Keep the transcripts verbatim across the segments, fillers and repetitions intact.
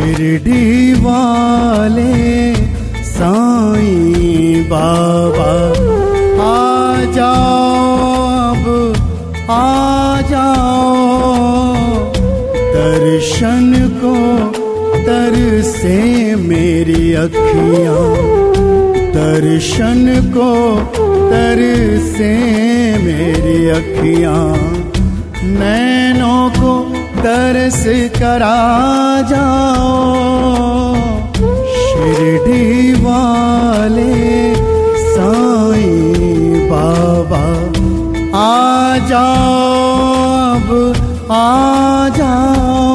शिरडी वाले साईं बाबा, आ जाओ अब आ जाओ, दर्शन को तरसे मेरी अखियाँ, दर्शन को तरसे मेरी अखियाँ, नैनों को तरस करा जाओ। शिरडी वाले साईं बाबा, आ जाओ अब आ जाओ।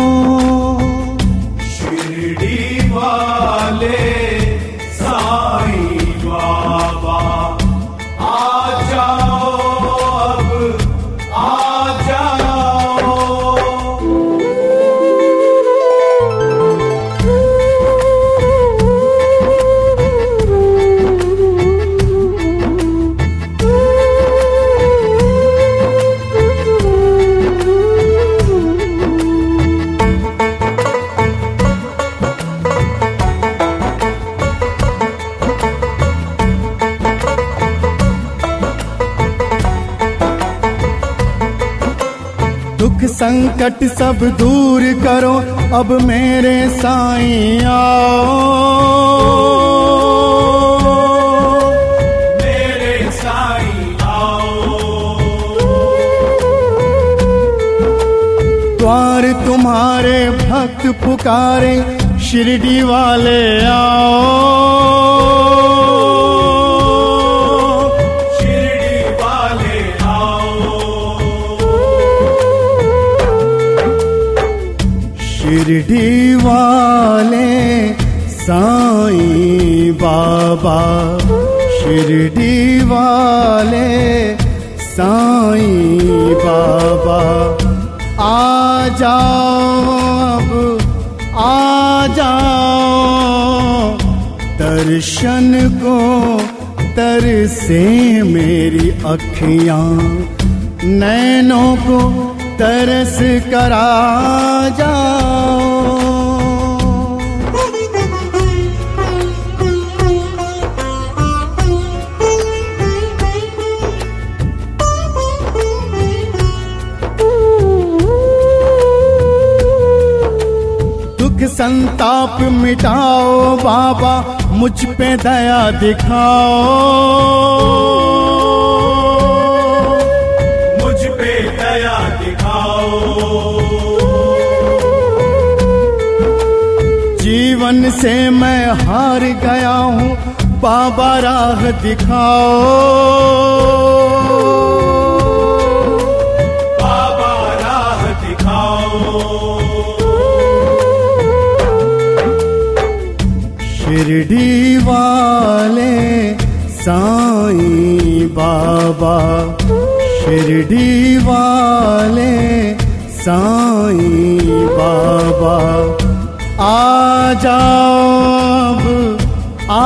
शिरडी वाले साईं बाबा, आ जाओ अब आ जाओ। दुख संकट सब दूर करो अब मेरे साईं आओ, मेरे साईं आओ। द्वार तुम्हारे भक्त पुकारे, शिरडी वाले आओ, शिरडी वाले आओ। शिरडी वाले साईं बाबा, शिरडी वाले साईं बाबा, आ जाओ अब आ जाओ, दर्शन को तरसे मेरी अखियाँ, नैनों को तरस करा जाओ। दुख संताप मिटाओ बाबा, मुझ पे दया दिखाओ, मुझ पे दया दिखाओ। जीवन से मैं हार गया हूँ बाबा, राह दिखाओ, बाबा राह दिखाओ। शिरडी वाले साईं बाबा, शिरडी वाले साईं बाबा, आ जाओ अब आ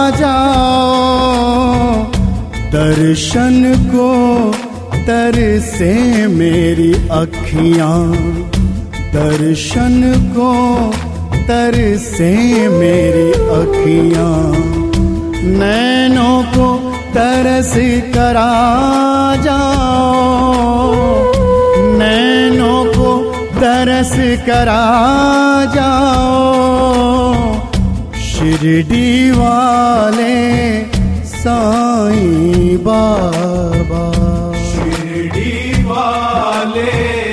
जाओ, दर्शन को तरसे मेरी अखियाँ, दर्शन को तरसे मेरी अखियाँ, नैनों को तरस करा जाओ, नैनों को तरस करा जाओ। शिरडी वाले साईं बाबा, शिरडी वाले